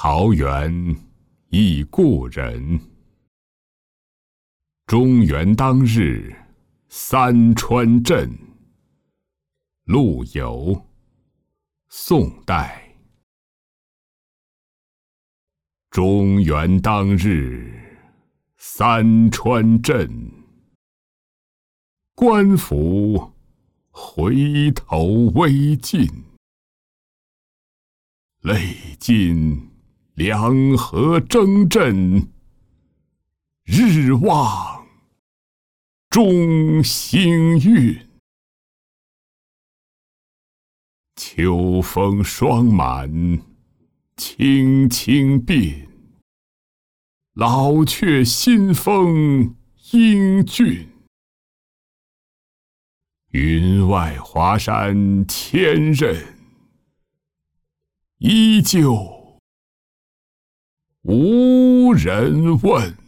桃源忆故人。中元当日三川镇。陆游，宋代。中元当日三川镇，官府回头微尽。泪尽两河争阵，日望中星运。秋风霜满青青鬓，老却新风英俊。云外华山千仞，依旧无人问。